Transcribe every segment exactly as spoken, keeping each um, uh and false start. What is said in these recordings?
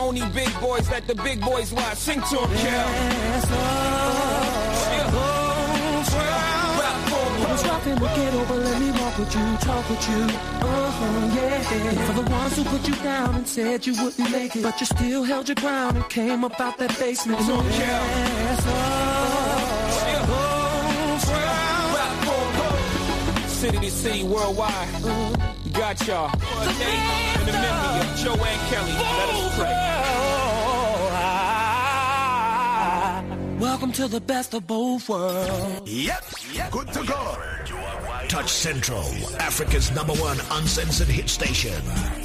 only big boys let the big boys watch. Sing to them, Kel. Yes, oh, yeah. oh, rap for me. Stop and look it over, let me walk with you, talk with you. Uh-huh, yeah. For the ones who put you down and said you wouldn't make it, but you still held your ground and came up out that basement. So, Kel. Yes, oh, yeah. oh, rap for me. City to city, worldwide. Uh-huh. Got y'all. The day in the memory of Joanne Kelly. Let us pray. Welcome to the best of both worlds. Yep, yep. Good to go. Touch Central, Africa's number one uncensored hit station.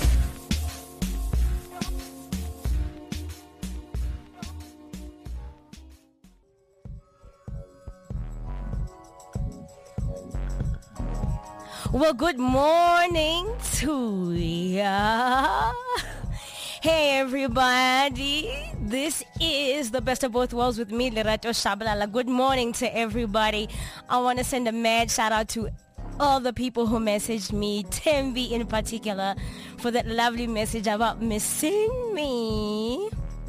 Well, good morning to ya. Hey, everybody. This is the best of both worlds with me, Lerato Shabalala. Good morning to everybody. I want to send a mad shout out to all the people who messaged me, Tembi in particular, for that lovely message about missing me.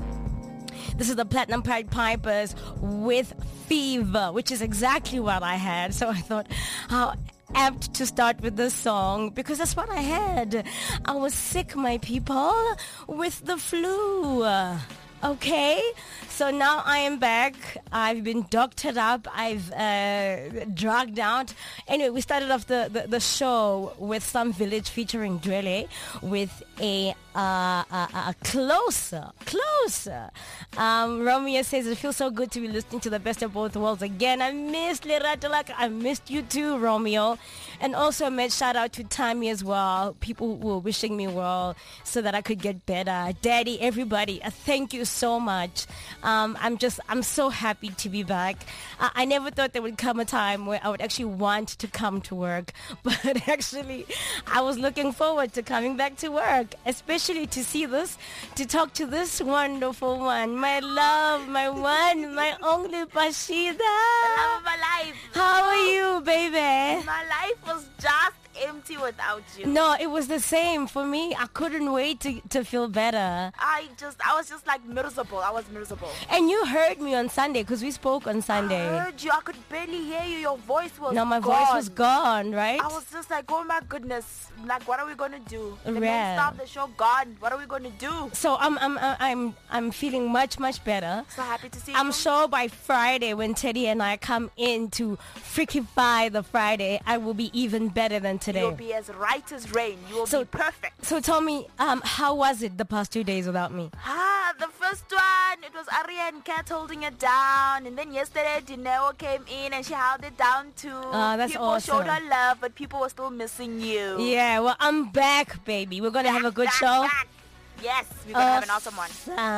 This is the Platinum Pied Pipers with Fever, which is exactly what I had. So I thought, how apt to start with this song, because that's what I had. I was sick, my people, with the flu. Okay, so now I am back. I've been doctored up. I've uh, drugged out. Anyway, we started off the, the, the show with Some Village featuring Dwele with a, uh, a, a closer, closer. Um, Romeo says, it feels so good to be listening to the best of both worlds again. I missed Leratolak. I missed you too, Romeo. And also a mad shout out to Tammy as well. People who were wishing me well so that I could get better. Daddy, everybody, uh, thank you so much. Um, I'm just, I'm so happy to be back. Uh, I never thought there would come a time where I would actually want to come to work, but actually I was looking forward to coming back to work, especially to see this, to talk to this wonderful one, my love, my one, my only Pashida. The love of my life. How are you, baby? My life was just empty without you. No, it was the same for me. I couldn't wait to, to feel better. I just, I was just like miserable. I was miserable. And you heard me on Sunday because we spoke on Sunday. I heard you. I could barely hear you. Your voice was No, my gone. voice was gone, right? I was just like, oh my goodness. Like, what are we going to do? The Yeah. main star of the show gone. What are we going to do? So I'm I'm I'm I'm feeling much much better. So happy to see I'm you. sure by Friday when Teddy and I come in to freakify the Friday, I will be even better than today. You'll be as right as rain. You will So- be perfect. So tell me, um, how was it the past two days without me? Ah, the first one, it was Aria and Kat holding it down. And then yesterday, Dineo came in and she held it down too. Ah, that's people awesome. showed her love, but people were still missing you. Yeah, well, I'm back, baby. We're gonna have a good Back, show. back. Yes, we're going to have an awesome one.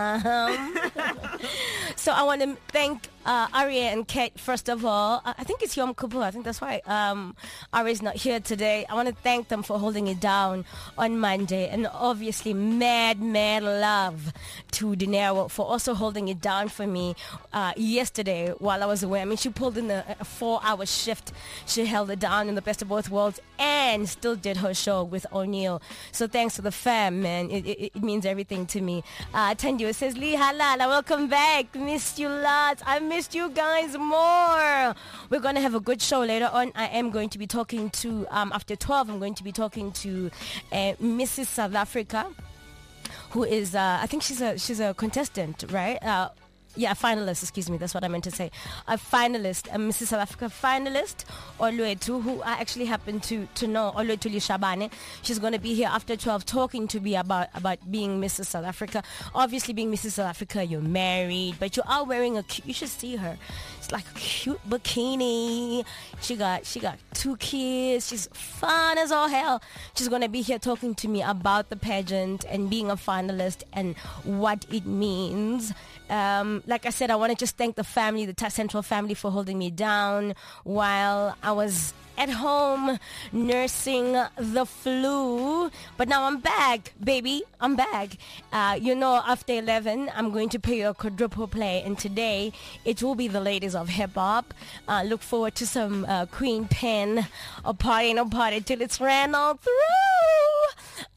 Awesome. So I want to thank uh, Aria and Kate, first of all. I, I think it's Yom Kippur. I think that's why um, Aria's not here today. I want to thank them for holding it down on Monday. And obviously, mad, mad love to Dinero for also holding it down for me uh, yesterday while I was away. I mean, she pulled in a, a four-hour shift. She held it down in the best of both worlds and still did her show with O'Neill. So thanks to the fam, man. It, it, it means everything to me. Uh, Tandio says, Lee Halala, welcome back. Missed you lots. I missed you guys more. We're going to have a good show later on. I am going to be talking to, um, after twelve, I'm going to be talking to uh, Missus South Africa, who is, uh, I think she's a she's a contestant, right? Uh, Yeah, a finalist, excuse me, that's what I meant to say. A finalist, a Missus South Africa finalist, Oluetu, who I actually happen to, to know, Oluetu Lishabane. She's going to be here after twelve talking to me about, about being Missus South Africa. Obviously, being Missus South Africa, you're married, but you are wearing a cute, you should see her. It's like a cute bikini. She got, she got two kids. She's fun as all hell. She's going to be here talking to me about the pageant and being a finalist and what it means. Um, like I said, I want to just thank the family, the Touch Central family, for holding me down while I was at home nursing the flu. But now I'm back, baby. I'm back. Uh, you know, after eleven, I'm going to play a quadruple play. And today, it will be the ladies of hip-hop. Uh, look forward to some uh, Queen Pen, a party and a party till it's ran all through.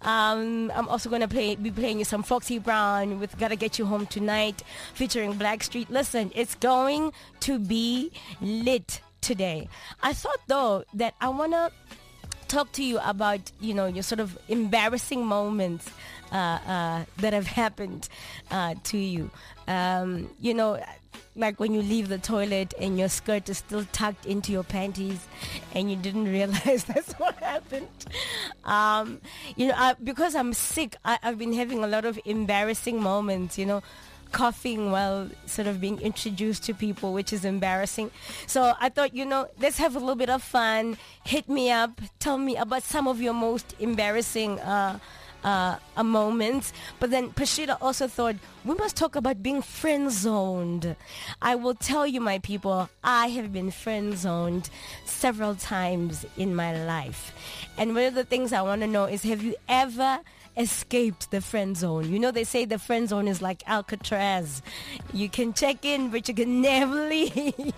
Um, I'm also going to play be playing you some Foxy Brown with Gotta Get You Home Tonight featuring Blackstreet. Listen, it's going to be lit today. I thought, though, that I want to talk to you about, you know, your sort of embarrassing moments uh, uh, that have happened uh, to you. Um, you know, like when you leave the toilet and your skirt is still tucked into your panties and you didn't realize that's what happened. Um, you know, I, because I'm sick, I, I've been having a lot of embarrassing moments, you know, coughing while sort of being introduced to people, which is embarrassing. So I thought, you know, let's have a little bit of fun. Hit me up. Tell me about some of your most embarrassing uh, uh, uh, moments. But then Pashida also thought, we must talk about being friend-zoned. I will tell you, my people, I have been friend-zoned several times in my life. And one of the things I want to know is, have you ever escaped the friend zone? You know, they say the friend zone is like Alcatraz. You can check in, but you can never leave.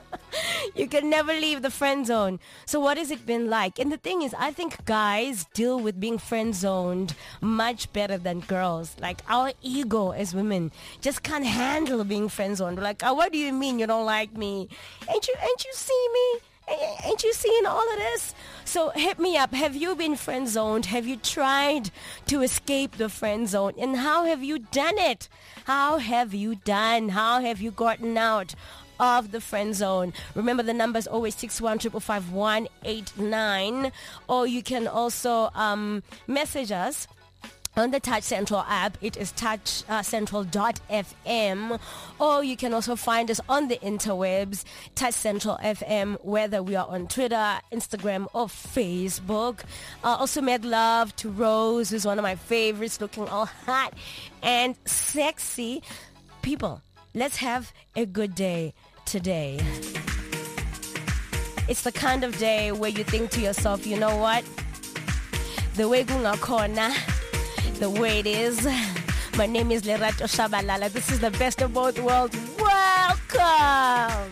You can never leave the friend zone. So what has it been like? And the thing is, I think guys deal with being friend zoned much better than girls. Like, our ego as women just can't handle being friend zoned. We're like, oh, what do you mean you don't like me? Ain't you, ain't you see me? Ain't you seeing all of this? So hit me up. Have you been friend zoned? Have you tried to escape the friend zone? And how have you done it? How have you done? How have you gotten out of the friend zone? Remember, the number is always six one five five five one eight nine. Or you can also um, message us on the Touch Central app. It is touch central dot f m. Or you can also find us on the interwebs, Touch Central F M, whether we are on Twitter, Instagram, or Facebook. Uh, also, mad love to Rose, who's one of my favorites, looking all hot and sexy. People, let's have a good day today. It's the kind of day where you think to yourself, you know what? The way kungakhona, the way it is. My name is Lerato Shabalala. This is the best of both worlds. Welcome.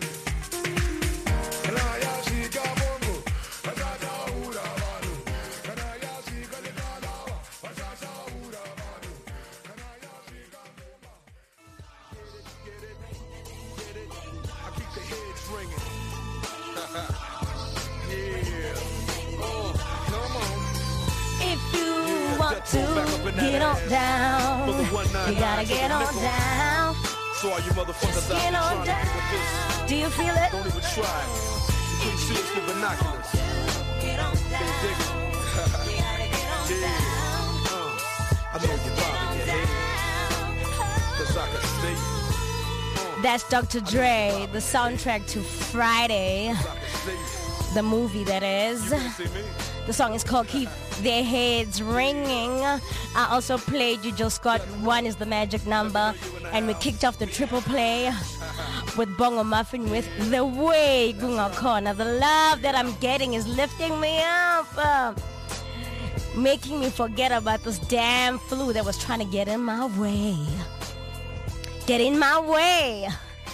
To get on down, you gotta get on down. So all you motherfuckers out Get on down. Do you feel it? Don't even try. You couldn't see us with binoculars. Get on down. You gotta get on down. Uh, I know you're bobbing your head, 'cause I can see you. Uh, That's Doctor Dre, the soundtrack to Friday, I can see you. the movie that is. You see me? The song is called Keep Their Heads Ringing. I also played You Jill Scott, One Is the Magic Number. And we kicked off the triple play with Bongo Muffin with The Way Kungakhona. The love that I'm getting is lifting me up. Uh, making me forget about this damn flu that was trying to get in my way. Get in my way.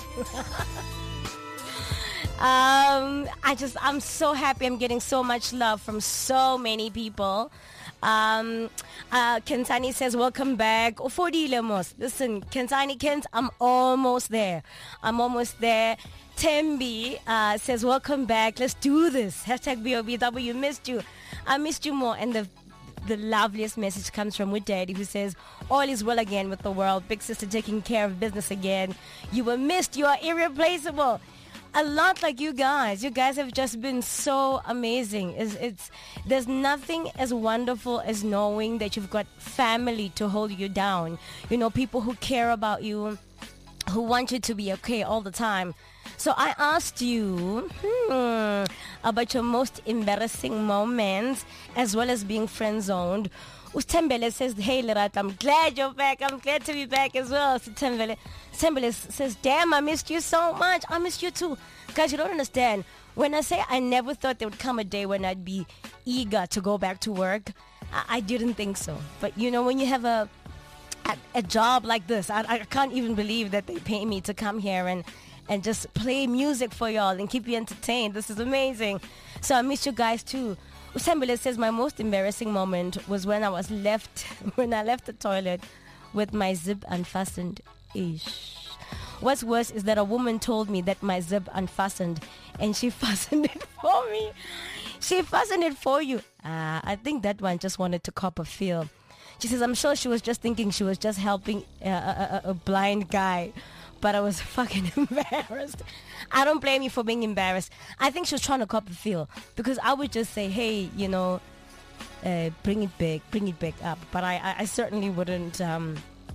Um, I just, I'm so happy. I'm getting so much love from so many people. Um, uh, Kentani says, welcome back. Ufodile mos. Listen, Kentani, Kent, I'm almost there. I'm almost there. Tembi uh, says, welcome back. Let's do this. Hashtag B O B W. Missed you. I missed you more. And the the loveliest message comes from with Daddy, who says, all is well again with the world. Big sister taking care of business again. You were missed. You are irreplaceable. A lot like you guys. You guys have just been so amazing. It's, it's there's nothing as wonderful as knowing that you've got family to hold you down. You know, people who care about you, who want you to be okay all the time. So I asked you hmm, about your most embarrassing moments as well as being friend-zoned. Utembele says, hey, Lerato, I'm glad you're back. I'm glad to be back as well. So Tembele, Tembele says, damn, I missed you so much. I missed you too. Guys, you don't understand. When I say I never thought there would come a day when I'd be eager to go back to work, I, I didn't think so. But, you know, when you have a a, a job like this, I, I can't even believe that they pay me to come here and, and just play music for y'all and keep you entertained. This is amazing. So I miss you guys too. Usambile says my most embarrassing moment was when I was left when I left the toilet with my zip unfastened. Ish. What's worse is that a woman told me that my zip unfastened and she fastened it for me. She fastened it for you. Ah, I think that one just wanted to cop a feel. She says, I'm sure she was just thinking she was just helping uh, a, a, a blind guy. But I was fucking embarrassed. I don't blame you for being embarrassed. I think she was trying to cop a feel. Because I would just say, hey, you know, uh, bring it back, bring it back up. But I, I, I certainly wouldn't um,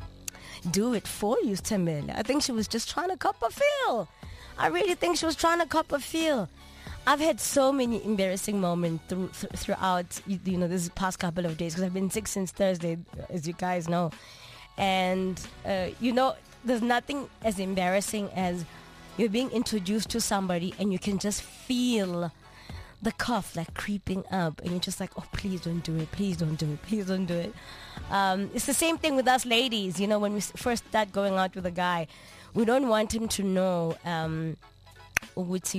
do it for you, Tembele. I think she was just trying to cop a feel. I really think she was trying to cop a feel. I've had so many embarrassing moments through, th- throughout, you, you know, this past couple of days. Because I've been sick since Thursday, as you guys know. And, uh, you know, there's nothing as embarrassing as you're being introduced to somebody and you can just feel the cough like creeping up and you're just like, oh, please don't do it, please don't do it, please don't do it. Um, it's the same thing with us ladies, you know, when we first start going out with a guy, we don't want him to know um, we,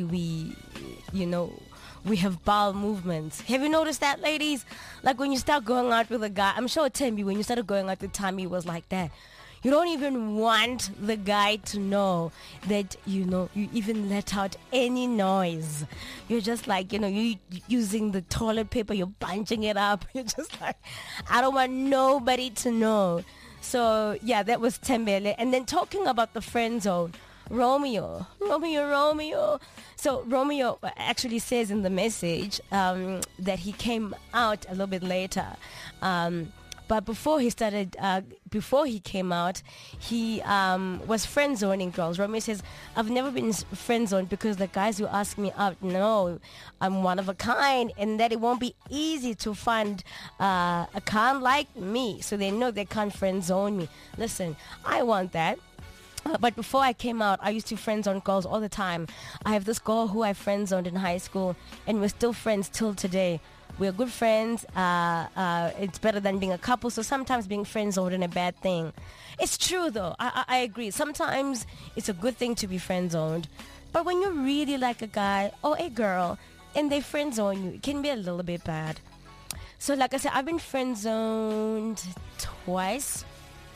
you know, we have bowel movements. Have you noticed that, ladies? Like when you start going out with a guy, I'm sure Tembi, when you started going out with Tommy, was like that. You don't even want the guy to know that, you know, you even let out any noise. You're just like, you know, you using the toilet paper, you're bunching it up. You're just like, I don't want nobody to know. So, yeah, that was Tembele. And then talking about the friend zone, Romeo, Romeo, Romeo. So Romeo actually says in the message um, that he came out a little bit later. Um But before he started, uh, before he came out, he um, was friend zoning girls. Romeo says, I've never been friend zoned because the guys who ask me out know I'm one of a kind and that it won't be easy to find uh, a kind like me. So they know they can't friend zone me. Listen, I want that. Uh, but before I came out, I used to friend zone girls all the time. I have this girl who I friend zoned in high school and we're still friends till today. We're good friends. Uh, uh, it's better than being a couple. So sometimes being friends zoned isn't a bad thing. It's true, though. I, I, I agree. Sometimes it's a good thing to be friend zoned. But when you really like a guy or a girl and they friend zone you, it can be a little bit bad. So like I said, I've been friend zoned twice.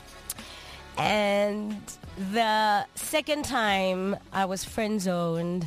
And the second time I was friend zoned,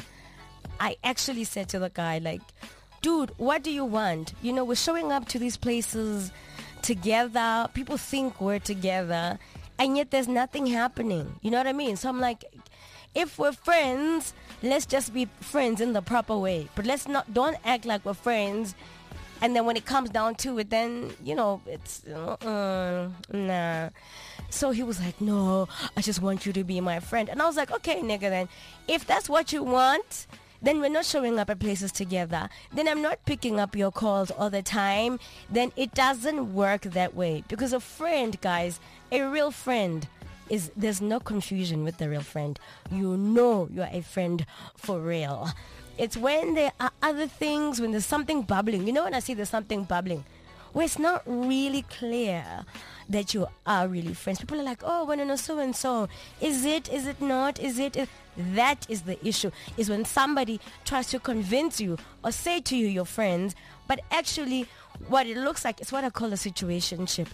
I actually said to the guy, like, dude, what do you want? You know, we're showing up to these places together. People think we're together. And yet there's nothing happening. You know what I mean? So I'm like, if we're friends, let's just be friends in the proper way. But let's not, don't act like we're friends. And then when it comes down to it, then, you know, it's, uh, nah. So he was like, no, I just want you to be my friend. And I was like, okay, nigga, then. If that's what you want, then we're not showing up at places together. Then I'm not picking up your calls all the time. Then it doesn't work that way. Because a friend, guys, a real friend, is there's no confusion with the real friend. You know you're a friend for real. It's when there are other things, when there's something bubbling. You know when I see there's something bubbling, where it's not really clear that you are really friends. People are like, oh, when I know so-and-so. Is it? Is it not? Is it? Is... That is the issue, is when somebody tries to convince you or say to you you're friends, but actually what it looks like is what I call a situationship.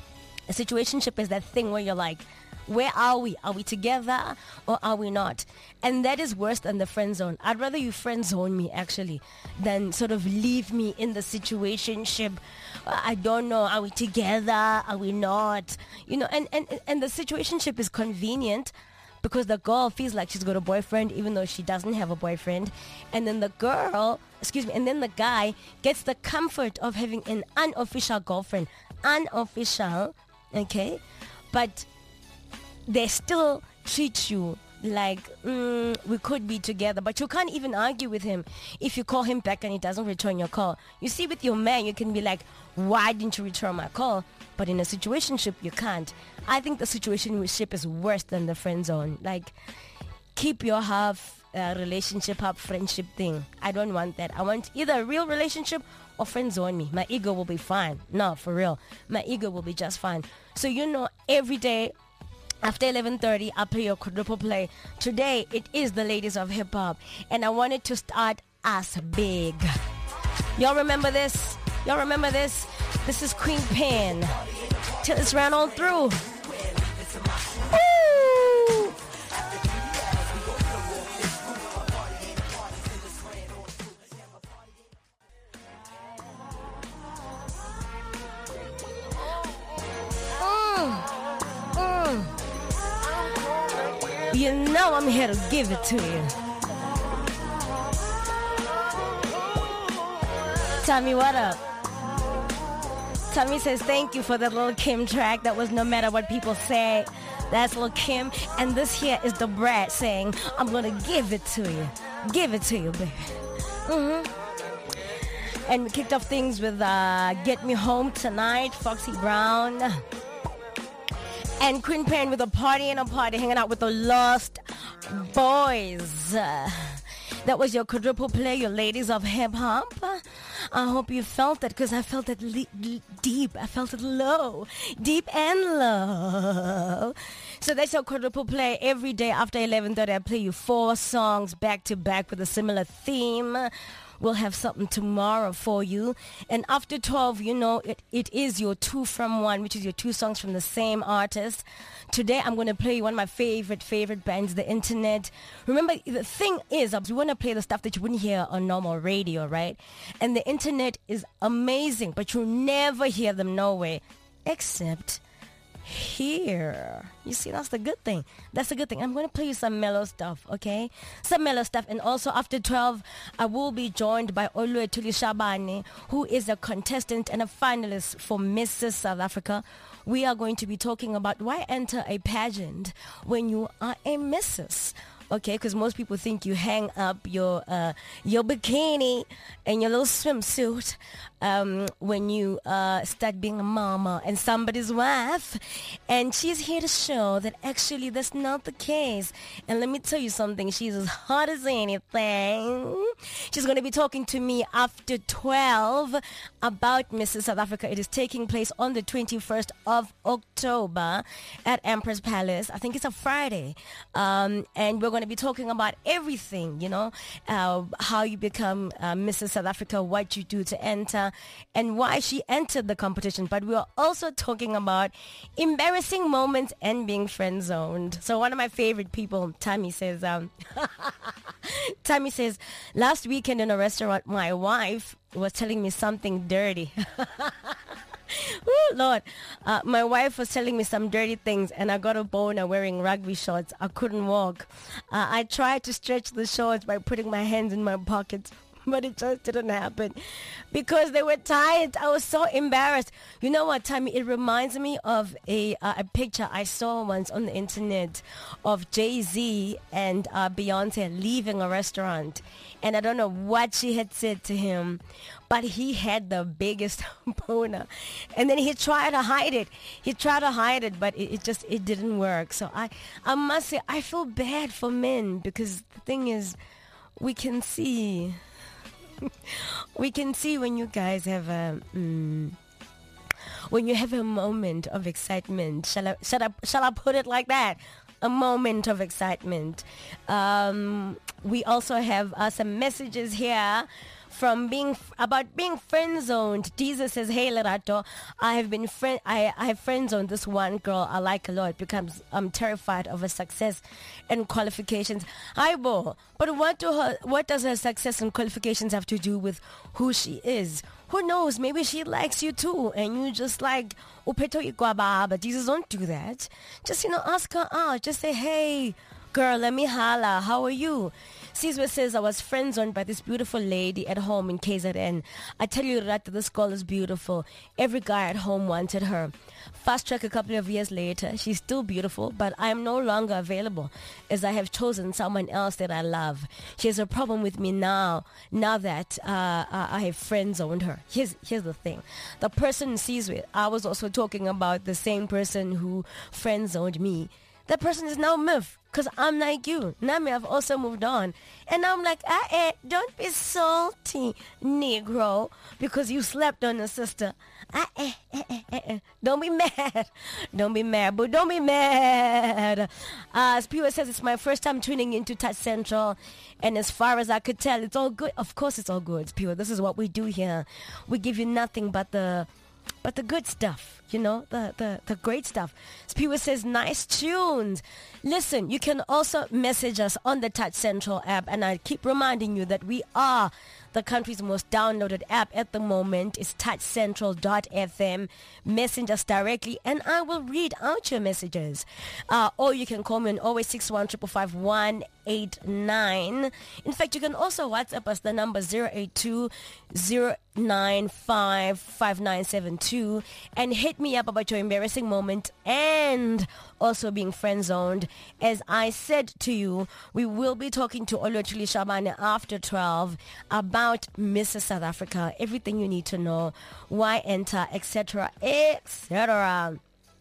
A situationship is that thing where you're like, where are we? Are we together or are we not? And that is worse than the friend zone. I'd rather you friend zone me, actually, than sort of leave me in the situationship. I don't know. Are we together? Are we not? You know, and, and, and the situationship is convenient because the girl feels like she's got a boyfriend even though she doesn't have a boyfriend. And then the girl, excuse me, and then the guy gets the comfort of having an unofficial girlfriend. Unofficial, okay? But they still treat you like mm, we could be together, but you can't even argue with him if you call him back and he doesn't return your call. You see, with your man, you can be like, why didn't you return my call? But in a situationship, you can't. I think the situationship is worse than the friend zone. Like, keep your half uh, relationship, half friendship thing. I don't want that. I want either a real relationship or friend zone me. My ego will be fine. No, for real. My ego will be just fine. So, you know, every day, after eleven thirty, I play your quadruple play. Today, it is the ladies of hip-hop. And I wanted to start as big. Y'all remember this? Y'all remember this? This is Queen Pen. Till it's ran on through. Woo! You know I'm here to give it to you. Tommy, what up? Tommy says, thank you for the Lil Kim track. That was No Matter What People Say. That's Lil Kim. And this here is the Brat saying, I'm going to give it to you. Give it to you, baby. Mm-hmm. And we kicked off things with uh, Get Me Home Tonight, Foxy Brown. And Queen Pen with a party and a party, hanging out with the Lost Boys. Uh, that was your quadruple play, your ladies of hip-hop. I hope you felt it, because I felt it le- le- deep. I felt it low. Deep and low. So that's your quadruple play. Every day after eleven thirty, I play you four songs back-to-back with a similar theme. We'll have something tomorrow for you. And after twelve, you know, it, it is your two from one, which is your two songs from the same artist. Today, I'm going to play one of my favorite, favorite bands, The Internet. Remember, the thing is, we want to play the stuff that you wouldn't hear on normal radio, right? And The Internet is amazing, but you'll never hear them no way, except here. You see, that's the good thing. That's the good thing. I'm going to play you some mellow stuff, okay? Some mellow stuff. And also after twelve, I will be joined by Oluwetuli Shabane, who is a contestant and a finalist for Missus South Africa. We are going to be talking about why enter a pageant when you are a missus. Okay, because most people think you hang up your uh, your bikini and your little swimsuit um, when you uh, start being a mama and somebody's wife. And she's here to show that actually that's not the case. And let me tell you something. She's as hot as anything. She's going to be talking to me after twelve about Missus South Africa. It is taking place on the twenty-first of October at Empress Palace. I think it's a Friday. Um, and we're going to be talking about everything, you know, uh, how you become uh, Missus South Africa, what you do to enter, and why she entered the competition. But we are also talking about embarrassing moments and being friend zoned. So one of my favorite people, Tammy, says, um, Tammy says, last weekend in a restaurant, my wife was telling me something dirty. Ooh, Lord, uh, my wife was telling me some dirty things, and I got a boner wearing rugby shorts. I couldn't walk. Uh, I tried to stretch the shorts by putting my hands in my pockets, but it just didn't happen because they were tight. I was so embarrassed. You know what, Tammy? It reminds me of a uh, a picture I saw once on the internet of Jay-Z and uh, Beyonce leaving a restaurant. And I don't know what she had said to him, but he had the biggest boner. And then he tried to hide it. He tried to hide it, but it, it just, it didn't work. So I, I must say, I feel bad for men because the thing is, we can see, we can see when you guys have a, mm, when you have a moment of excitement. Shall I, shall I, shall I put it like that? A moment of excitement. Um, we also have uh, some messages here from being about being friend zoned. Jesus says, "Hey Lerato, I have been friend. I, I have friend zoned this one girl I like a lot because I'm terrified of her success and qualifications." Hi, Bo. But what do her? What does her success and qualifications have to do with who she is? Who knows? Maybe she likes you too, and you just like upeto ikwaba. But Jesus, don't do that. Just, you know, ask her out. Just say, "Hey, girl, let me holla. How are you?" Caesar says, "I was friend zoned by this beautiful lady at home in K Z N. I tell you that this girl is beautiful. Every guy at home wanted her. Fast track a couple of years later, she's still beautiful, but I am no longer available as I have chosen someone else that I love. She has a problem with me now, now that uh, I have friend zoned her." Here's, here's the thing. The person Caesar, I was also talking about the same person who friend zoned me. that person is now myth. Because I'm like you. Nami, I've also moved on. And I'm like, ah, eh, don't be salty, Negro, because you slept on your sister. Ah, eh, eh, eh, eh, eh. Don't be mad. Don't be mad, but don't be mad. Uh, as P O says, it's my first time tuning into Touch Central. And as far as I could tell, it's all good. Of course it's all good, P O. This is what we do here. We give you nothing but the... But the good stuff, you know, the, the, the great stuff. Spiwa says, nice tunes. Listen, you can also message us on the Touch Central app. And I keep reminding you that we are the country's most downloaded app at the moment. It's touch central dot f m. Message us directly and I will read out your messages. Uh, or you can call me on oh eight six one, five five five, one eight nine. In fact, you can also WhatsApp us the number zero eight two zero nine five five nine seven two and hit me up about your embarrassing moment and also being friend zoned. As I said to you, we will be talking to Oluwatuli Shabane after twelve about Missus South Africa, everything you need to know, why enter, et cetera, et cetera.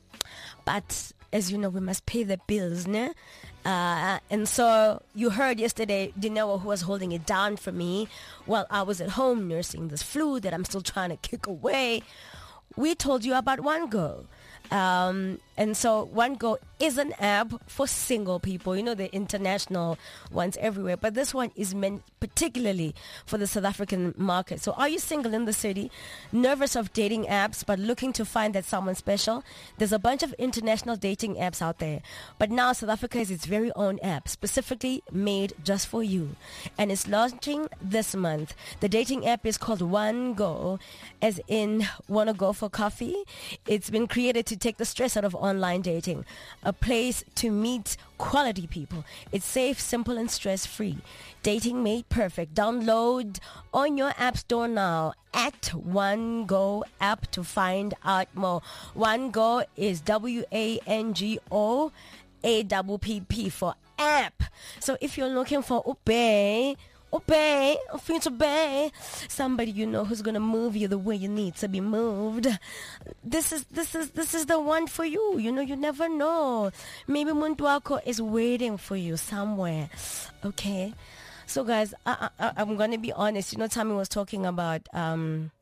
But as you know, we must pay the bills, ne? Uh, and so you heard yesterday Dineo, who was holding it down for me while I was at home nursing this flu that I'm still trying to kick away. We told you about One Go. Um, and so One Go is an app for single people. You know, the international ones everywhere. But this one is meant particularly for the South African market. So are you single in the city, nervous of dating apps, but looking to find that someone special? There's a bunch of international dating apps out there. But now South Africa has its very own app, specifically made just for you. And it's launching this month. The dating app is called One Go, as in wanna go for coffee. It's been created to take the stress out of online dating, a place to meet quality people. It's safe, simple, and stress-free. Dating made perfect. Download on your app store now at One Go app to find out more. One Go is W A N G O A P P P for app. So if you're looking for Ube, Obey, for you to obey somebody you know who's gonna move you the way you need to be moved. This is this is this is the one for you. You know, you never know. Maybe Muntuako is waiting for you somewhere. Okay, so guys, I, I, I'm gonna be honest. You know, Tommy was talking about um.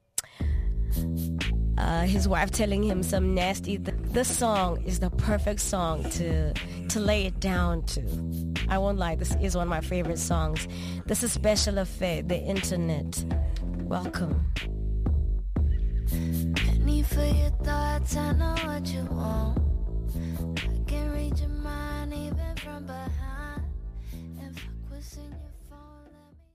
Uh, his wife telling him some nasty th- this song is the perfect song to to lay it down to. I won't lie, this is one of my favorite songs. This is Special Affair, the internet. Welcome. Penny for your thoughts, I know what you want. I can read your mind even from behind. If I was in your phone,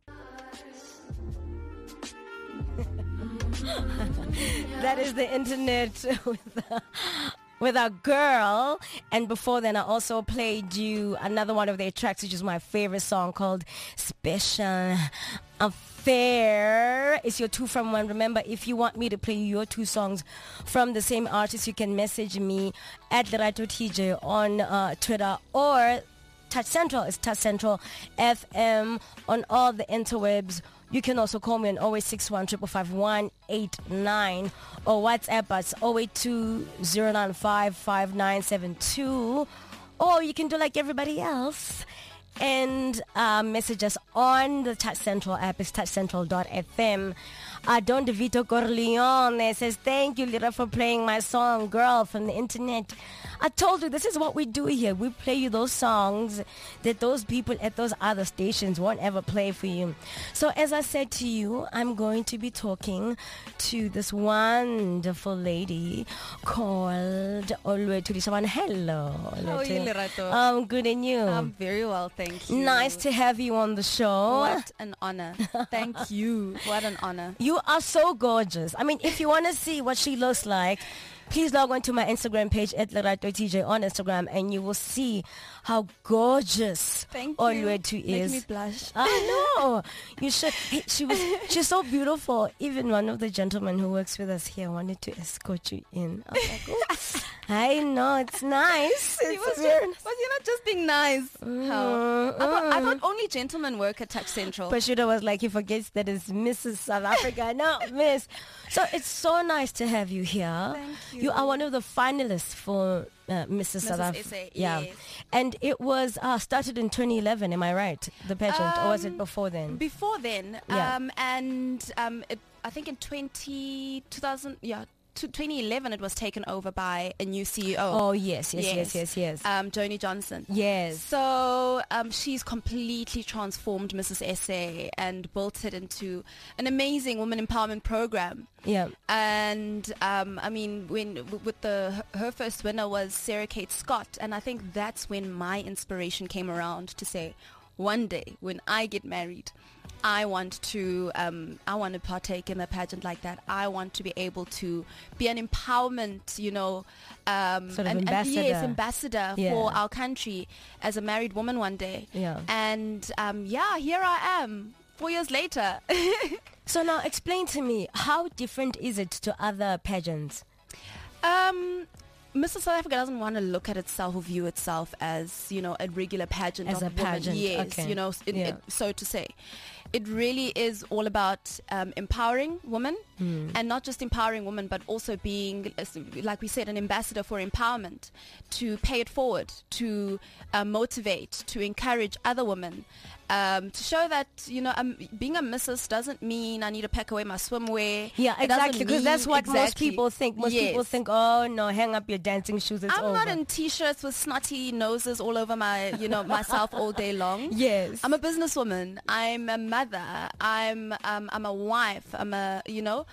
let me That is the internet with uh, with a girl. And before then I also played you another one of their tracks, which is my favorite song, called Special Affair. It's your two from one. Remember, if you want me to play your two songs from the same artist, you can message me at Lerato T J on uh, Twitter, or Touch Central is Touch Central F M on all the interwebs. You can also call me on oh eight six one, five five five, one eight nine or WhatsApp us oh eight two zero nine five five nine seven two. Or you can do like everybody else and uh, message us on the Touch Central app. It's touch central dot f m. Uh, Don DeVito Corleone says, thank you, Lira, for playing my song, Girl, from the internet. I told you, this is what we do here. We play you those songs that those people at those other stations won't ever play for you. So as I said to you, I'm going to be talking to this wonderful lady called Oluwatuli Shabane. Hello. How are you, Lerato? I'm good, and you? I'm very well, thank you. Nice to have you on the show. What an honor. Thank you. What an honor. You are so gorgeous. I mean, if you want to see what she looks like, please log on to my Instagram page at Lerato T J on Instagram, and you will see how gorgeous Thank you. Oluwatuli is. Make me blush. I know. You should. Hey, she was. She's so beautiful. Even one of the gentlemen who works with us here wanted to escort you in. I was like, oh, I know, it's nice. He It's was, very- just, was he not just being nice? How? I, thought, I thought only gentlemen work at Touch Central. Pashuda was like, he forgets that it's Missus South Africa. No, Miss. So it's so nice to have you here. Thank you. You are one of the finalists for uh, Missus South Missus Africa. S A, Yeah, yes. and it was uh, started in twenty eleven. Am I right? The pageant, or was it Um, before then? Before then, Yeah. um, and um, it, I think in twenty, two thousand, yeah, to twenty eleven, it was taken over by a new C E O. Oh yes, yes, yes, yes, yes. Um, Joni Johnson. Yes. So um, she's completely transformed Missus S A and built it into an amazing women empowerment program. Yeah. And um, I mean, when w- with the her first winner was Sarah Kate Scott, and I think that's when my inspiration came around to say, one day when I get married, I want to um, I want to partake in a pageant like that. I want to be able to be an empowerment, you know, um, Sort of and, and ambassador. yes, ambassador Yeah. for our country as a married woman one day. Yeah. And um, yeah, here I am, four years later. So now explain to me, how different is it to other pageants? Um, Missus South Africa doesn't want to look at itself or view itself as, you know, a regular pageant As of a women. pageant, Yes, okay. you know, it, Yeah. it, so to say. It really is all about um, empowering women, Hmm. and not just empowering women, but also being, as- like we said, an ambassador for empowerment, to pay it forward, to uh, motivate, to encourage other women, um, to show that, you know, um, being a missus doesn't mean I need to pack away my swimwear. Yeah, It doesn't exactly, because that's mean- what most exactly. people think. Most people Yes. think, oh no, hang up your dancing shoes, it's I'm over. not in t-shirts with snotty noses all over my, you know, myself all day long. Yes. I'm a businesswoman. I'm a mother. I'm um, I'm a wife. I'm a, you know,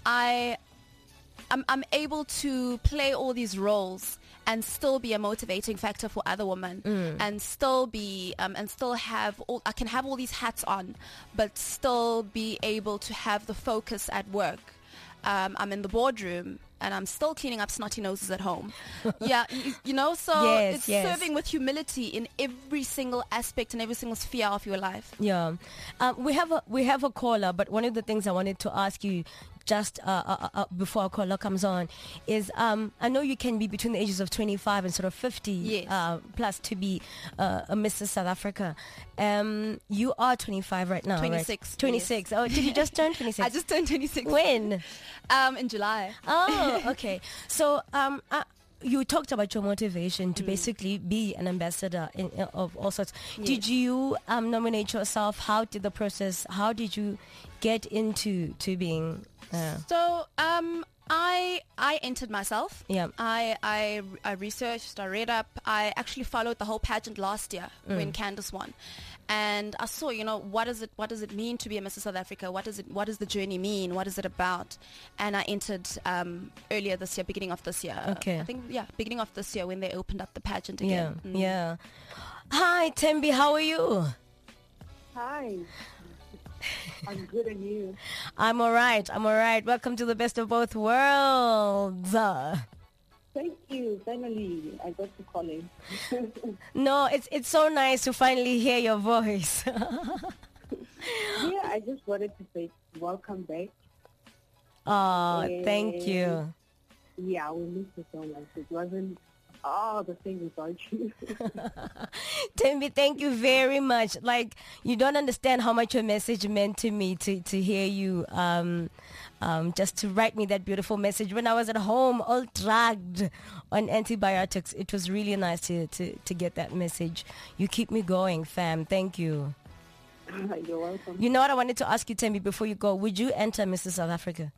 I I'm I'm able to play all these roles and still be a motivating factor for other women, Mm. and still be um, and still have all, I can have all these hats on, but still be able to have the focus at work. Um, I'm in the boardroom and I'm still cleaning up snotty noses at home. Yeah, you, you know, so Yes, it's yes. serving with humility in every single aspect and every single sphere of your life. Yeah, um, we have a we have a caller, but one of the things I wanted to ask you just uh, uh, uh, before our caller comes on is um, I know you can be between the ages of twenty-five and sort of fifty Yes. uh, plus to be uh, a Missus South Africa. Um, you are twenty-five right now, twenty-six, right? twenty-six. Oh, did you just turn twenty-six? I just turned twenty-six. When? Um, in July. Oh, okay. So, um, uh, you talked about your motivation Mm. to basically be an ambassador in, in- of all sorts. Yes. Did you um, nominate yourself? How did the process? How did you get into to being? Uh, So um, I I entered myself. Yeah. I, I I researched. I read up. I actually followed the whole pageant last year Mm. when Candace won, and I saw, you know, what does it what does it mean to be a Missus South Africa? What does it what does the journey mean? What is it about? And I entered um, earlier this year, beginning of this year. Okay. I think yeah, beginning of this year when they opened up the pageant yeah, again. Mm. yeah. Hi, Tembi. How are you? Hi. I'm good, and you? I'm all right. I'm all right. Welcome to the best of both worlds. Uh, Thank you. Finally, I got to call in. no, it's it's so nice to finally hear your voice. Yeah, I just wanted to say welcome back. Oh, Yeah. thank you. Yeah, we missed you so much. It wasn't all the thing without you. Timby, thank you very much. Like, you don't understand how much your message meant to me to, to hear you um, um, just to write me that beautiful message when I was at home all dragged on antibiotics. It was really nice to, to, to get that message. You keep me going, fam. Thank you. You're welcome. You know what I wanted to ask you, Timby, before you go? Would you enter Missus South Africa?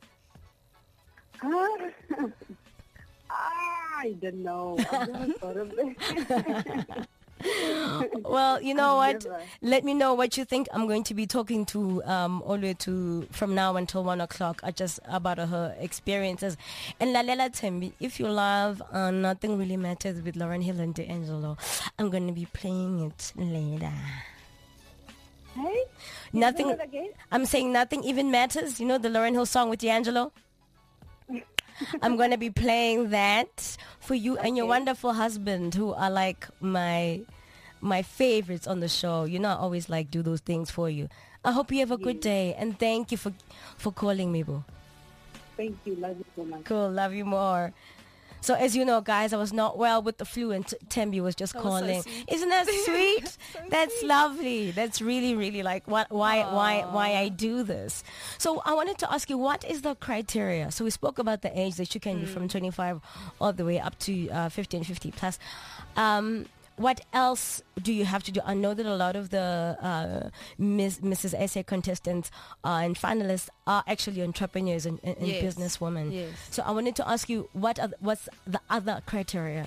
I don't know. I've never thought of it. Well, you know I've what? never. Let me know what you think. I'm going to be talking to um Olwe to from now until one o'clock. uh, just about her experiences. And Lalela Tembi, if you love uh, Nothing Really Matters with Lauren Hill and D'Angelo, I'm going to be playing it later. Hey? Nothing. Say it again? I'm saying Nothing Even Matters. You know the Lauren Hill song with D'Angelo. I'm going to be playing that for you and your Okay. wonderful husband, who are like my my favorites on the show. You know, I always like do those things for you. I hope you have a good day, and thank you for for calling me, boo. Thank you. Love you so much. Cool, love you more. So as you know, guys, I was not well with the flu, and T- Tembi was just That was so calling. sweet. Isn't that sweet? So That's sweet. lovely. That's really, really like what, why, why, why I do this. So I wanted to ask you, what is the criteria? So we spoke about the age that you can be from twenty-five all the way up to uh, fifty and fifty plus. Um, what else do you have to do? I know that a lot of the uh, Miss, Missus S A contestants uh, and finalists are actually entrepreneurs and, and, and Yes. businesswomen. Yes. So I wanted to ask you, what are, what's the other criteria?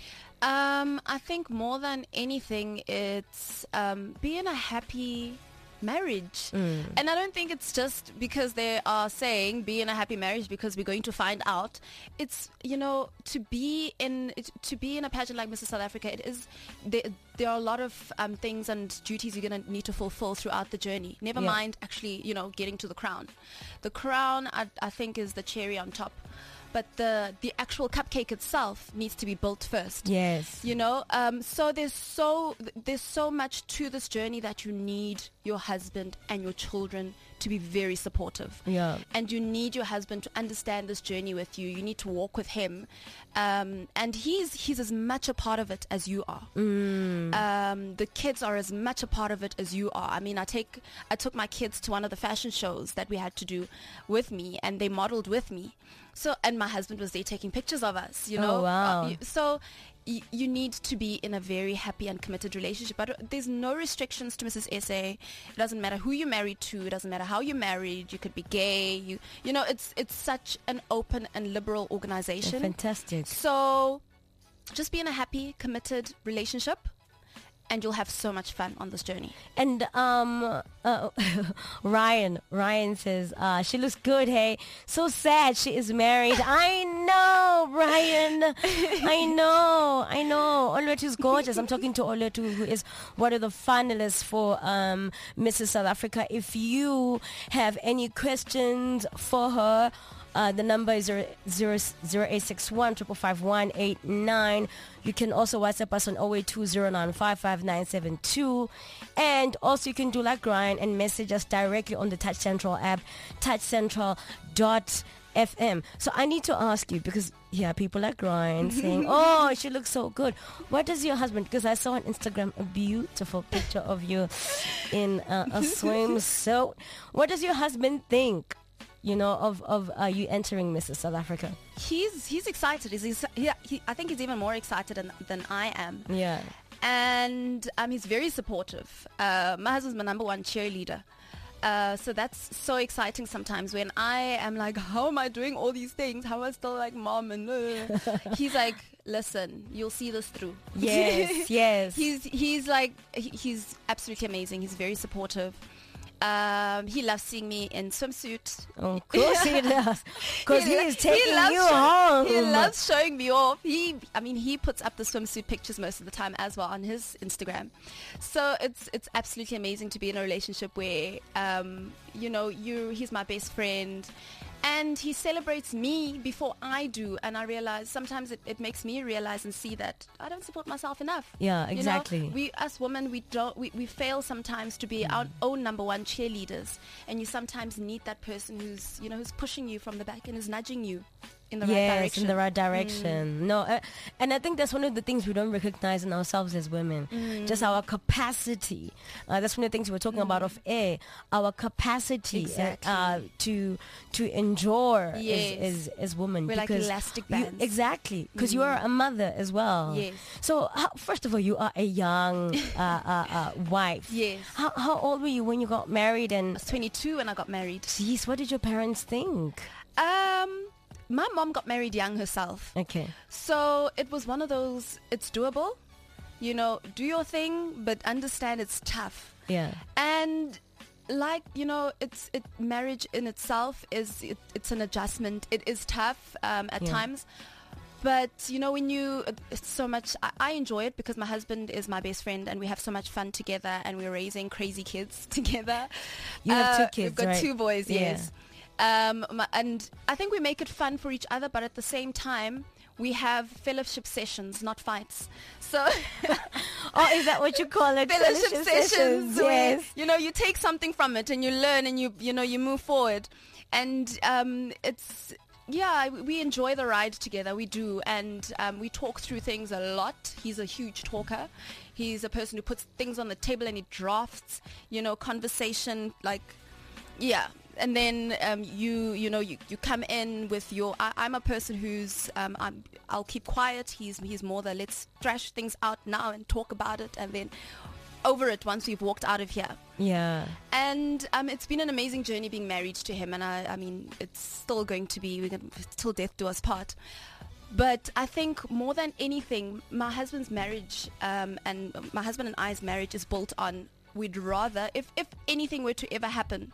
Um, I think more than anything, it's um, being a happy marriage. And I don't think it's just because they are saying be in a happy marriage because we're going to find out. It's, you know, to be in it, to be in a pageant like Missus South Africa, it is there, there are a lot of um, things and duties you're going to need to fulfill throughout the journey. Never Yeah. mind actually, you know, getting to the crown. The crown, I, I think, is the cherry on top. But the the actual cupcake itself needs to be built first. Yes. You know, um, so there's so there's so much to this journey that you need your husband and your children to be very supportive. Yeah. And you need your husband to understand this journey with you. You need to walk with him, um, and he's he's as much a part of it as you are. Mm. Um, the kids are as much a part of it as you are. I mean, I take I took my kids to one of the fashion shows that we had to do with me, and they modeled with me. So, and my husband was there taking pictures of us, you Oh, know. wow. Uh, you- so y- you need to be in a very happy and committed relationship. But uh, there's no restrictions to Missus S A. It doesn't matter who you're married to. It doesn't matter how you're married. You could be gay. You you know, it's it's such an open and liberal organization. Fantastic. So just be in a happy, committed relationship, and you'll have so much fun on this journey. And um, uh, Ryan, Ryan says, uh, she looks good, hey. So sad she is married. I know, Ryan. I know, I know. Oluwatu's gorgeous. I'm talking to Oluwatu, who is one of the finalists for um, Missus South Africa. If you have any questions for her, Uh, the number is zero, zero, zero eight six one, five five one, eight nine. You can also WhatsApp us on zero eight two zero nine five five nine seven two. And also you can do like Ryan and message us directly on the Touch Central app, touch central dot f m. So I need to ask you, because yeah, people like Ryan saying, oh, she looks so good. What does your husband, because I saw on Instagram a beautiful picture of you in uh, a swimsuit. What does your husband think, you know, of, of uh, you entering Missus South Africa? He's he's excited. He's, he's he, he, I think he's even more excited than, than I am. Yeah. And um, he's very supportive. Uh, my husband's my number one cheerleader. Uh, so that's so exciting sometimes when I am like, how am I doing all these things? How am I still like mom? And uh. He's like, listen, you'll see this through. Yes, yes. He's he's like he, he's absolutely amazing. He's very supportive. Um, he loves seeing me in swimsuit. Oh, of course he does. Because he, He- is taking he loves you show- home. He loves showing me off. He, I mean, he puts up the swimsuit pictures most of the time as well on his Instagram. So it's it's absolutely amazing to be in a relationship where, um, you know, you he's my best friend, and he celebrates me before I do. And I realize sometimes it, it makes me realize and see that I don't support myself enough. Yeah, You know, exactly. we as women, we don't we, we fail sometimes to be our own number one cheerleaders, and you sometimes need that person who's, you know, who's pushing you from the back and is nudging you in the yes, right direction. in the right direction. No, uh, and I think that's one of the things we don't recognize in ourselves as women. Just our capacity. Uh, that's one of the things we were talking about off air. Our capacity Exactly. uh, to to endure Yes. as, as, as women. We're like because elastic you- bands. exactly. Because you are a mother as well. Yes. So, how, first of all, you are a young uh, uh, uh, wife. Yes. How, how old were you when you got married? I And was twenty-two when I got married. geez, what did your parents think? Um, my mom got married young herself. Okay. So it was one of those, it's doable. You know, do your thing, but understand it's tough. Yeah. And like, you know, it's it marriage in itself is it, it's an adjustment. It is tough um, at Yeah. times. But, you know, when you, it's so much, I, I enjoy it because my husband is my best friend and we have so much fun together and we're raising crazy kids together. You have two Uh, kids, We've got right? two boys, Yeah. yes. Um, my, and I think we make it fun for each other, but at the same time, we have fellowship sessions, not fights. So Oh, is that what you call it? fellowship sessions, where, Yes. you know, you take something from it and you learn and you, you know, you move forward. And um, it's yeah, we enjoy the ride together. We do, and um, we talk through things a lot. He's a huge talker. He's a person who puts things on the table and he drafts, you know, conversation. Like, yeah. And then um, you, you know, you, you come in with your. I, I'm a person who's. Um, I'm. I'll keep quiet. He's. He's more the let's thrash things out now and talk about it, and then over it once we've walked out of here. Yeah. And um, it's been an amazing journey being married to him, and I. I mean, it's still going to be. We're going till death do us part. But I think more than anything, my husband's marriage um, and my husband and I's marriage is built on. We'd rather, if if anything were to ever happen,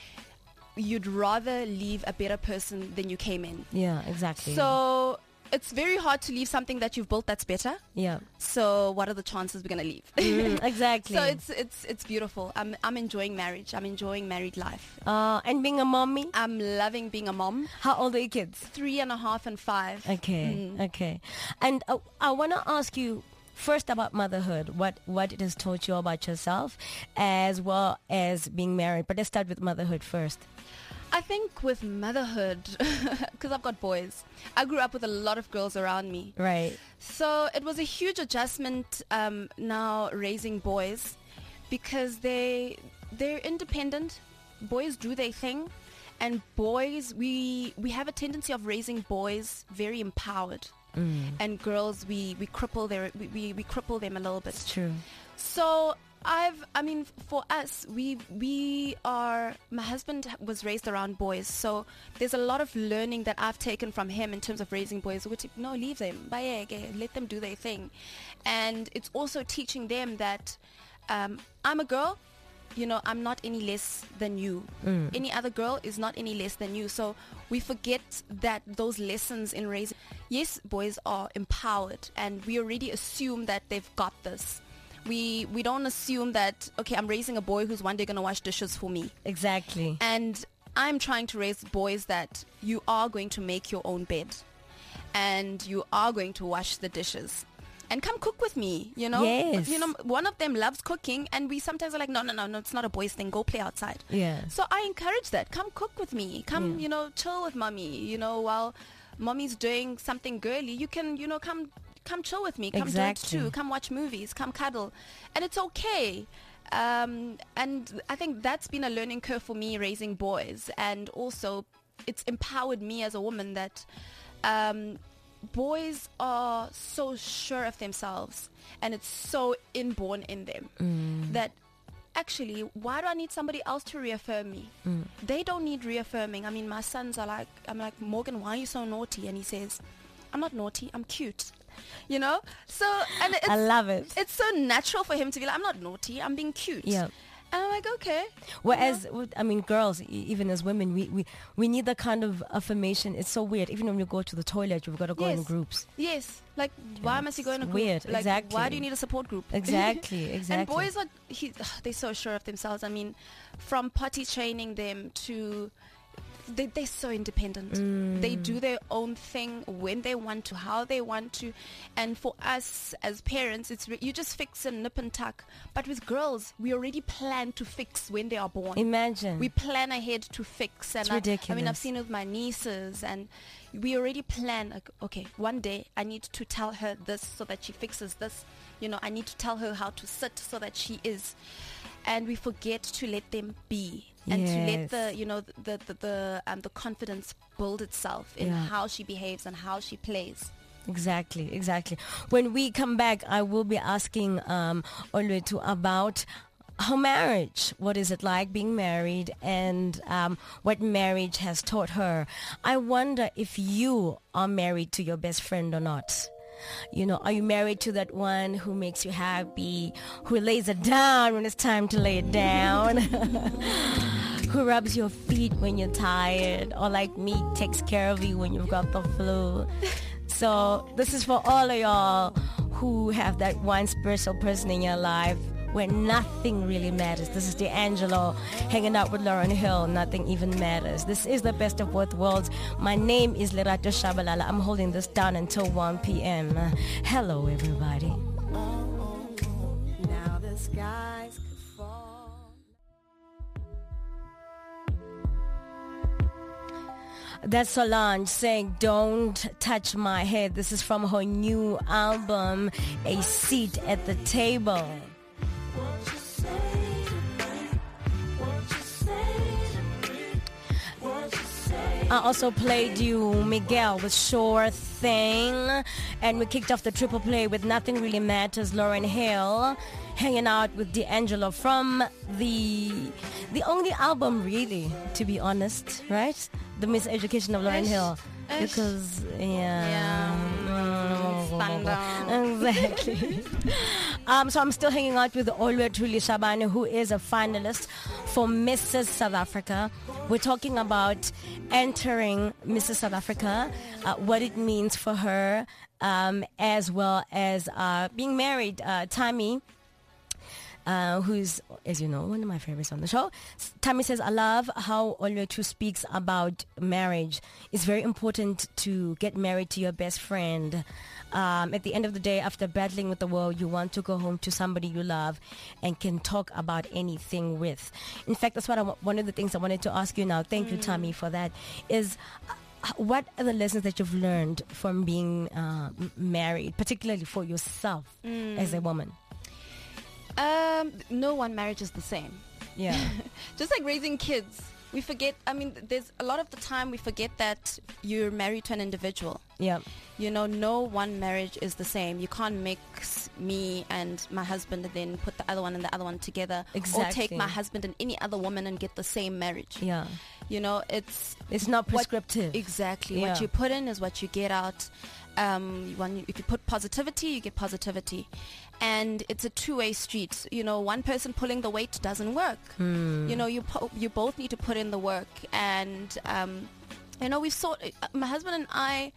you'd rather leave a better person than you came in. Yeah, exactly. So it's very hard to leave something that you've built that's better. Yeah. So what are the chances we're gonna leave? Mm, exactly. So it's it's it's beautiful. I'm I'm enjoying marriage. I'm enjoying married life. Uh, and being a mommy? I'm loving being a mom. How old are your kids? Three and a half and five. Okay. Mm. Okay. And uh, I want to ask you first about motherhood, what what it has taught you about yourself as well as being married. But let's start with motherhood first. I think with motherhood, because I've got boys, I grew up with a lot of girls around me. Right. So it was a huge adjustment um, now raising boys, because they, they're independent. Boys do their thing. And boys, we, we have a tendency of raising boys very empowered. Mm. And girls, we, we cripple their we, we, we cripple them a little bit. It's true. So I've, I mean, for us, we we are, my husband was raised around boys, so there's a lot of learning that I've taken from him in terms of raising boys, which, no, leave them, let them do their thing. And it's also teaching them that um, I'm a girl, you know, I'm not any less than you. Mm. Any other girl is not any less than you. So we forget that those lessons in raising, yes, boys are empowered, and we already assume that they've got this. We we don't assume that, okay, I'm raising a boy who's one day going to wash dishes for me. Exactly. And I'm trying to raise boys that you are going to make your own bed and you are going to wash the dishes. And come cook with me, you know? Yes. You know, one of them loves cooking, and we sometimes are like, no, no, no, no, it's not a boy's thing. Go play outside. Yeah. So I encourage that. Come cook with me. Come, yeah. you know, chill with mommy. You know, while mommy's doing something girly, you can, you know, come... Come chill with me. Come exactly. do it too. Come watch movies. Come cuddle. And it's okay. Um, and I think that's been a learning curve for me raising boys. And also it's empowered me as a woman that um, boys are so sure of themselves. And it's so inborn in them mm. that actually, why do I need somebody else to reaffirm me? Mm. They don't need reaffirming. I mean, my sons are like, I'm like, Morgan, why are you so naughty? And he says, I'm not naughty. I'm cute. You know, so and it's, I love it. It's so natural for him to be like, I'm not naughty, I'm being cute. Yeah. And I'm like, okay. Whereas, you know? I mean, girls, even as women, we, we, we need that kind of affirmation. It's so weird. Even when we go to the toilet, you've got to go yes. in groups. Yes. Like, yeah, why must you go in a group? Weird. Like, exactly. why do you need a support group? Exactly. Exactly. And boys are, he, they're so sure of themselves. I mean, from potty training them to... They, they're so independent. Mm. They do their own thing when they want to, how they want to. And for us as parents, it's re- you just fix and nip and tuck. But with girls, we already plan to fix when they are born. Imagine. We plan ahead to fix. And it's I, ridiculous. I mean, I've seen it with my nieces, and we already plan, like, okay, one day I need to tell her this so that she fixes this. You know, I need to tell her how to sit so that she is. And we forget to let them be. And yes. to let the, you know, the the the, um, the confidence build itself in yeah. how she behaves and how she plays. Exactly, exactly. When we come back, I will be asking um, Olwetu about her marriage. What is it like being married, and um, what marriage has taught her. I wonder if you are married to your best friend or not. You know, are you married to that one who makes you happy, who lays it down when it's time to lay it down, who rubs your feet when you're tired, or like me, takes care of you when you've got the flu? So this is for all of y'all who have that one special person in your life where nothing really matters. This is D'Angelo hanging out with Lauren Hill. Nothing even matters. This is the best of both worlds. My name is Lerato Shabalala. I'm holding this down until one p.m. Uh, hello, everybody. Now the skies could fall. That's Solange saying, "Don't touch my head." This is from her new album, A Seat at the Table. I also played you Miguel with Sure Thing, and we kicked off the triple play with Nothing Really Matters, Lauryn Hill, hanging out with D'Angelo from the the only album, really, to be honest, right? The Miseducation of Lauryn Ish, Hill. ish. Because, yeah. Yeah. Thunder. Exactly. um, so I'm still hanging out with Olwethu Shabane, who is a finalist for Missus South Africa. We're talking about entering Missus South Africa, uh, what it means for her, um, as well as uh, being married. Uh, Tammy, uh, who's, as you know, one of my favorites on the show. Tammy says, "I love how Olwethu speaks about marriage. It's very important to get married to your best friend. Um, at the end of the day, after battling with the world, you want to go home to somebody you love and can talk about anything with." In fact, that's what I, one of the things I wanted to ask you now. Thank mm. you, Tammy, for that. Is uh, what are the lessons that you've learned from being uh, m- married, particularly for yourself Mm. as a woman? Um, no one marriage is the same. Yeah. Just like raising kids. We forget, I mean, there's a lot of the time we forget that you're married to an individual. Yeah. You know, no one marriage is the same. You can't mix me and my husband and then put the other one and the other one together. Exactly. Or take my husband and any other woman and get the same marriage. Yeah. You know, it's... It's not prescriptive. What, exactly. Yeah. What you put in is what you get out. Um, when you, if you put positivity, you get positivity. And it's a two-way street. You know, one person pulling the weight doesn't work. Hmm. You know, you po- you both need to put in the work. And, um, you know, we've sought... Uh, my husband and I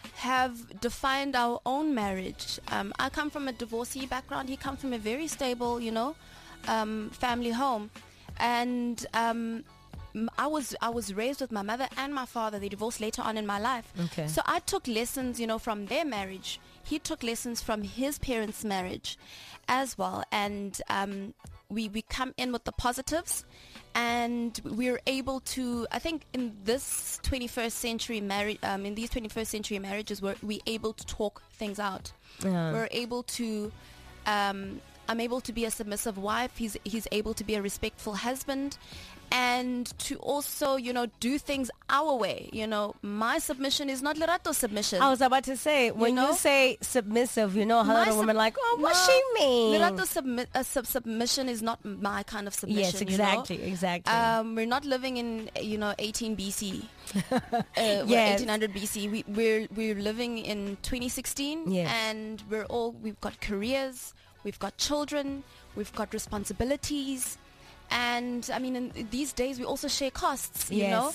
have defined our own marriage. Um, I come from a divorcee background. He comes from a very stable, you know, um, family home. And... Um, I was I was raised with my mother and my father. They divorced later on in my life. Okay. So I took lessons, you know, from their marriage. He took lessons from his parents' marriage as well. And um, we, we come in with the positives. And we're able to, I think in this twenty-first century marriage, um, in these twenty-first century marriages, we're we able to talk things out. Yeah. We're able to... Um, I'm able to be a submissive wife. He's he's able to be a respectful husband, and to also, you know, do things our way. You know, my submission is not Lerato's submission. I was about to say, when you, know? you say submissive, you know, a lot of sub- women like, oh, what no, she mean? Lerato submi- uh, sub- submission is not my kind of submission. Yes, exactly, you know? exactly. Um, we're not living in, you know, eighteen B C. uh, Yes. eighteen hundred B C. We, we're we're living in twenty sixteen, Yes. and we're all we've got careers, we've got children, we've got responsibilities, and I mean, in these days we also share costs. You Yes. know,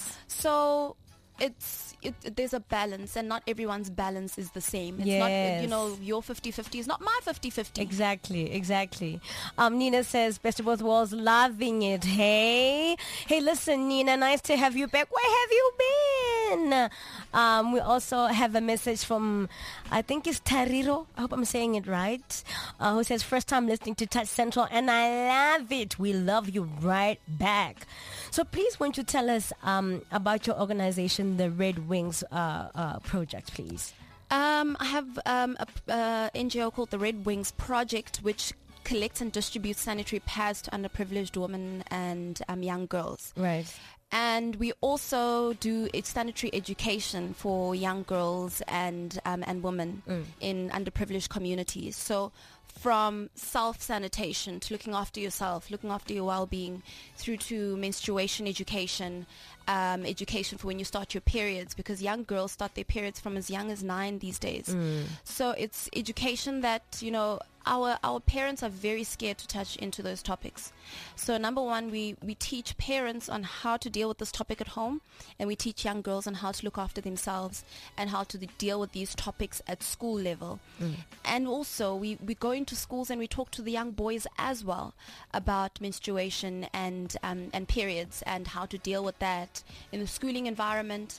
so it's. It, there's a balance, and not everyone's balance is the same. It's not, Yes. you know, your fifty-fifty is not my fifty-fifty. Exactly, exactly. Um, Nina says, best of both worlds, loving it. Hey, hey, listen, Nina, nice to have you back. Where have you been? Um, we also have a message from, I think it's Tariro. I hope I'm saying it right. Uh, who says, first time listening to Touch Central, and I love it. We love you right back. So please, won't you tell us um, about your organization, the Red Wings uh, uh, Project, please? Um, I have um, a uh, N G O called the Red Wings Project, which collects and distributes sanitary pads to underprivileged women and um, young girls. Right. And we also do a sanitary education for young girls and um, and women Mm. in underprivileged communities. So from self-sanitation to looking after yourself, looking after your well-being, through to menstruation education, um, education for when you start your periods, because young girls start their periods from as young as nine these days. Mm. So it's education that, you know, our our parents are very scared to touch into those topics. So number one, we, we teach parents on how to deal with this topic at home, and we teach young girls on how to look after themselves and how to deal with these topics at school level. Mm. And also we, we go into schools and we talk to the young boys as well about menstruation and um, and periods and how to deal with that in the schooling environment.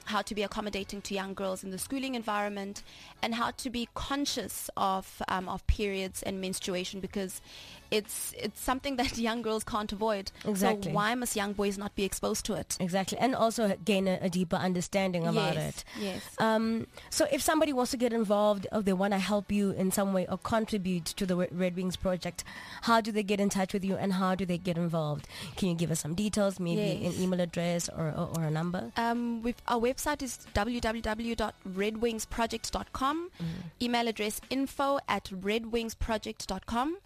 how to be accommodating to young girls in the schooling environment, and how to be conscious of um, of periods and menstruation, because it's it's something that young girls can't avoid. Exactly. So why must young boys not be exposed to it? Exactly. And also gain a, a deeper understanding about Yes, it. yes. Um, so if somebody wants to get involved, or they want to help you in some way or contribute to the Re- Red Wings project, how do they get in touch with you and how do they get involved? Can you give us some details, maybe Yes. an email address or, or, or a number? Um, we've, our website is w w w dot red wings project dot com. Email address info at red wings project dot com.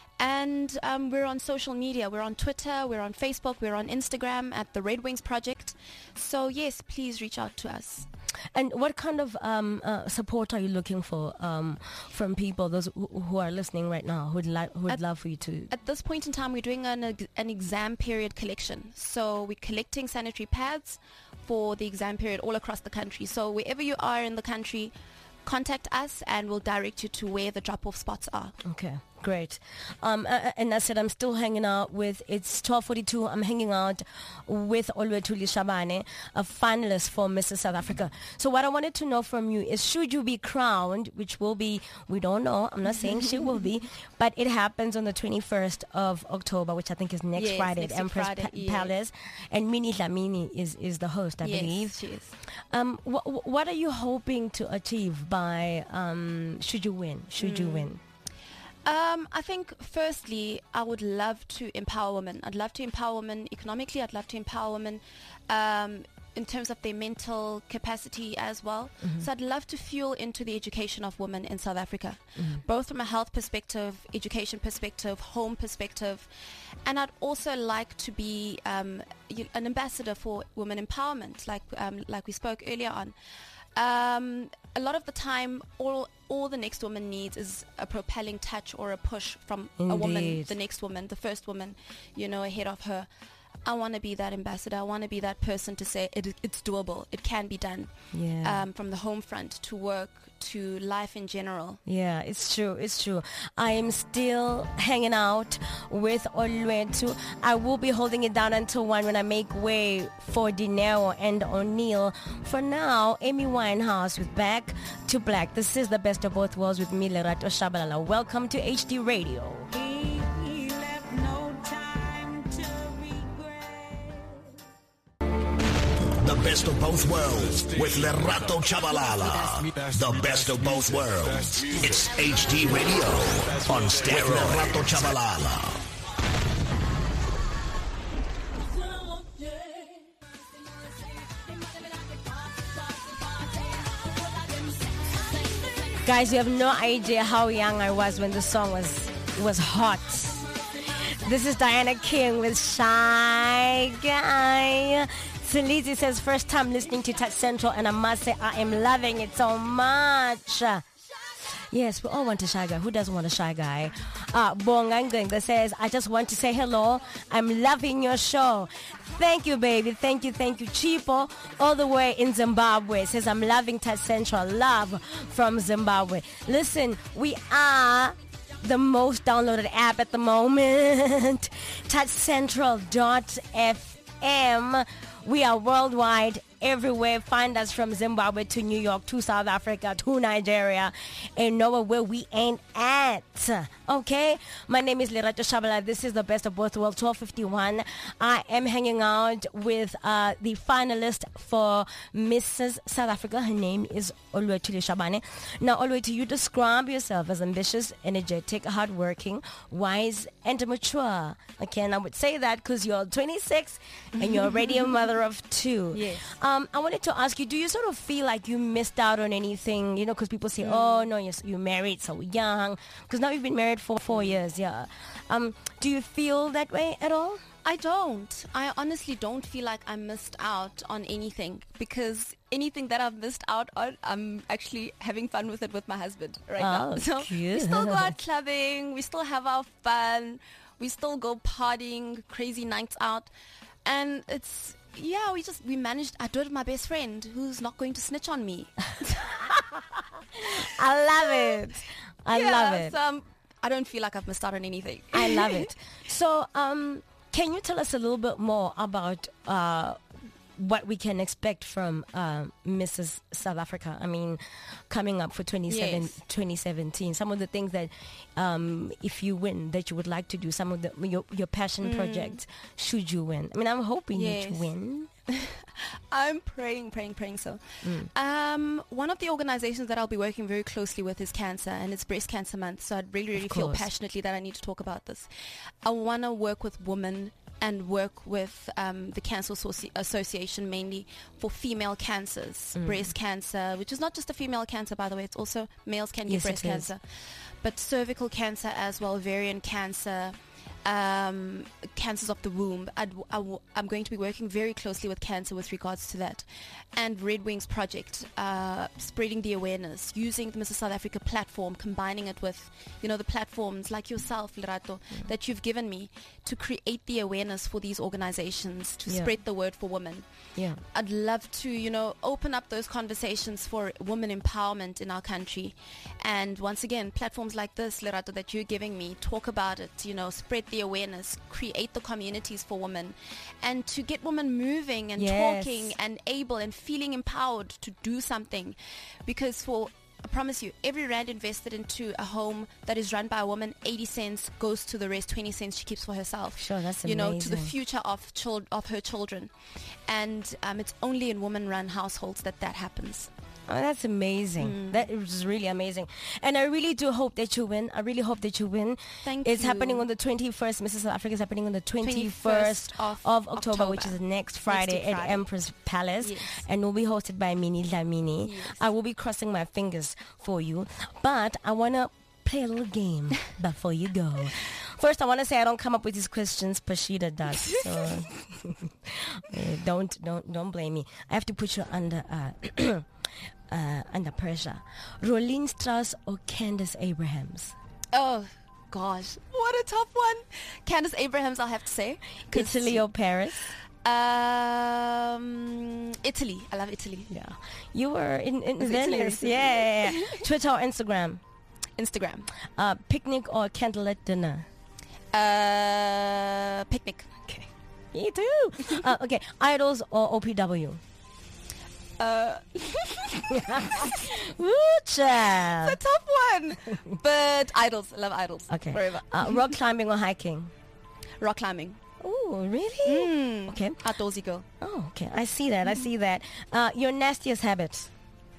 And um, we're on social media. We're on Twitter, we're on Facebook, we're on Instagram at the Red Wings Project. So yes, please reach out to us. And what kind of um, uh, support are you looking for um, from people, those who, who are listening right now, who'd, li- who'd At- love for you to... At this point in time, we're doing an, ex- an exam period collection. So we're collecting sanitary pads for the exam period all across the country. So wherever you are in the country, contact us and we'll direct you to where the drop-off spots are. Okay, great. Um, uh, and I said I'm still hanging out with, it's twelve forty-two, I'm hanging out with Olwetuli Shabane, a finalist for Missus South Africa. So what I wanted to know from you is, should you be crowned, which will be, we don't know, I'm not saying she will be, but it happens on the twenty-first of October, which I think is next Yes, Friday next at Empress Friday, Pa- yes. Palace. And Minnie Dlamini is, is the host, I Yes, believe. she is. Um, wh- wh- what are you hoping to achieve by, um, should you win, should you win? Um, I think firstly, I would love to empower women. I'd love to empower women economically. I'd love to empower women um, in terms of their mental capacity as well. So I'd love to fuel into the education of women in South Africa, both from a health perspective, education perspective, home perspective. And I'd also like to be um, y- an ambassador for women empowerment, like um, like we spoke earlier on. Um, a lot of the time, all all the next woman needs is a propelling touch or a push from a woman, Indeed. the next woman, the first woman, you know, ahead of her. I want to be that ambassador. I want to be that person to say it, it's doable. It can be done. Yeah. Um, from the home front to work to life in general. Yeah, it's true. It's true. I am still hanging out with Olwetu. I will be holding it down until one when I make way for Dinero and O'Neill. For now, Amy Winehouse with Back to Black. This is the best of both worlds with me, Lerato Shabalala. Welcome to H D Radio. The best of both worlds with Lerato Chabalala. The best of both worlds. It's H D Radio on stereo. Lerato Chabalala. Guys, you have no idea how young I was when the song was was hot. This is Diana King with Shy Guy. Salizi says, first time listening to Touch Central, and I must say I am loving it so much. Yes, we all want a shy guy. Who doesn't want a shy guy? Uh, Bongang that says, I just want to say hello. I'm loving your show. Thank you, baby. Thank you, thank you. Chipo, all the way in Zimbabwe, says, I'm loving Touch Central. Love from Zimbabwe. Listen, we are the most downloaded app at the moment. touch central dot f m. We are worldwide, everywhere. Find us from Zimbabwe to New York to South Africa to Nigeria and nowhere where we ain't at. Okay? My name is Lerato Shabala. This is the best of both worlds, twelve fifty-one. I am hanging out with uh, the finalist for Missus South Africa. Her name is Olwetuli Shabane. Now, Olwetuli, you describe yourself as ambitious, energetic, hardworking, wise, and mature. Okay, and I would say that because you're twenty-six and you're already a mother of two. Yes. Um, I wanted to ask you, do you sort of feel like you missed out on anything? You know, because people say, oh, no, you're, you're married so young. Because now you've been married for four years, yeah. Um, do you feel that way at all? I don't. I honestly don't feel like I missed out on anything, because anything that I've missed out on, I'm actually having fun with it with my husband right Oh, now. So cute. we still go out clubbing, we still have our fun, we still go partying, crazy nights out, and it's, yeah, we just, we managed, I do it with my best friend who's not going to snitch on me. I love it. I yeah, love it. So um, I don't feel like I've missed out on anything. I love it. So, um, can you tell us a little bit more about uh, what we can expect from uh, Missus South Africa. I mean, coming up for twenty-seven, Yes. twenty seventeen, some of the things that um, if you win that you would like to do, some of the your, your passion projects should you win. I mean, I'm hoping that you Yes. win. I'm praying, praying, praying so. Mm. Um, one of the organizations that I'll be working very closely with is cancer, and it's Breast Cancer Month, so I'd really, really feel course. passionately that I need to talk about this. I want to work with women and work with um, the Cancer Associ- Association mainly for female cancers, Mm. breast cancer, which is not just a female cancer, by the way, it's also males can get Yes, breast it is. cancer, but cervical cancer as well, ovarian cancer, um, cancers of the womb. I'd, I w- I'm going to be working very closely with cancer with regards to that. And Red Wings Project, uh, spreading the awareness, using the Missus South Africa platform, combining it with, you know, the platforms like yourself, Lerato, Mm. that you've given me to create the awareness for these organizations, to Yeah. spread the word for women. Yeah. I'd love to, you know, open up those conversations for women empowerment in our country. And once again, platforms like this, Lerato, that you're giving me, talk about it, you know, spread the awareness, create the communities for women, and to get women moving and Yes. talking and able and feeling empowered to do something. Because for I promise you, every rand invested into a home that is run by a woman, eighty cents goes to the rest, twenty cents she keeps for herself. Sure, that's You know, to the amazing. future of chil- of her children. And um, it's only in woman-run households that that happens. Oh, that's amazing. Mm. That is really amazing. And I really do hope that you win. I really hope that you win. Thank it's you. happening on the twenty-first. Missus South Africa is happening on the twenty-first of, of October, which October. is next Friday week at Friday. Empress Palace. Yes. And will be hosted by Minnie Dlamini. Yes. I will be crossing my fingers for you. But I want to play a little game before you go. First, I want to say I don't come up with these questions. Pashida does. So eh, don't, don't, don't blame me. I have to put you under... Uh, Uh, under pressure. Rolene Strauss or Candace Abrahams? Oh, gosh. What a tough one. Candace Abrahams, I'll have to say. 'Cause- Italy or Paris? Um, Italy. I love Italy. Yeah. You were in, in Is Italy Venice. Italy? Yeah, yeah, yeah. Twitter or Instagram? Instagram. Uh, picnic or candlelit dinner? Uh, picnic. Okay. Me too. uh, okay. Idols or O P W? Uh, Woo, child. it's a tough one. But idols. I love idols. Okay. Forever. Uh, rock climbing or hiking? Rock climbing. Oh, really? Mm. Okay. Outdoorsy girl. Oh, okay. I see that. I see that. Uh, your nastiest habit?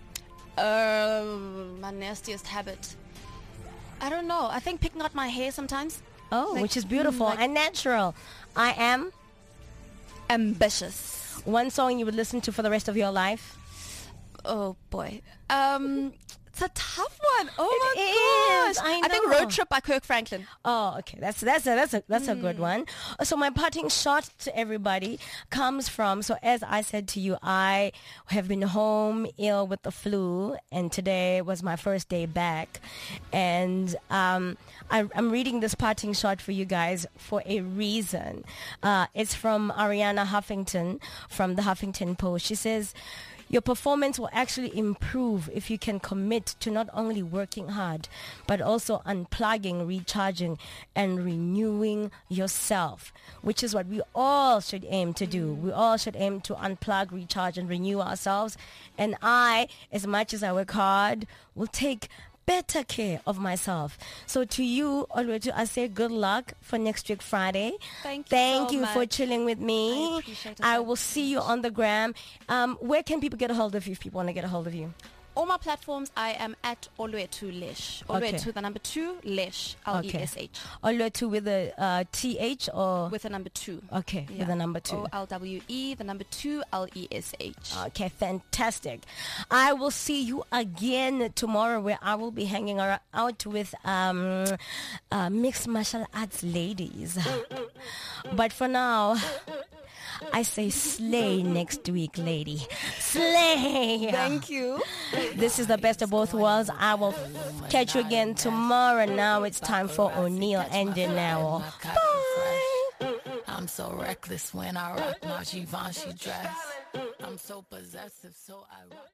Uh, my nastiest habit. I don't know. I think picking out my hair sometimes. Oh, Like, which is beautiful mm, like- and natural. I am. Ambitious. One song you would listen to for the rest of your life? Oh boy. Um, it's a tough one. Oh It my is. gosh. I think know. Road Trip by Kirk Franklin. Oh, okay. That's that's a that's a that's a Hmm. good one. So my parting shot to everybody comes from, so as I said to you, I have been home ill with the flu, and today was my first day back, and um, I, I'm reading this parting shot for you guys for a reason. Uh, it's from Ariana Huffington from the Huffington Post. She says, your performance will actually improve if you can commit to not only working hard, but also unplugging, recharging, and renewing yourself, which is what we all should aim to do. We all should aim to unplug, recharge, and renew ourselves. And I, as much as I work hard, will take better care of myself. So to you, Olwetu, I say good luck for next week Friday. Thank you Thank so you for much. chilling with me. I appreciate it I so will see you on the gram. Um, where can people get a hold of you if people want to get a hold of you? All my platforms, I am at Olwetu Lesh. Olwetu, Okay. the number two, Lesh. L E S H. Olwetu with a uh, T H or? With the number two. Okay, with the number two. O L W E, the number two, L E S H. Okay, fantastic. I will see you again tomorrow where I will be hanging ar- out with um, uh, mixed martial arts ladies. But for now, I say slay next week, lady. Slay. Thank you. This is the best of both worlds. I will catch you again tomorrow. Now it's time for O'Neill and Janelle. Bye. I'm so reckless when I rock my Givenchy dress. I'm so possessive, so I rock.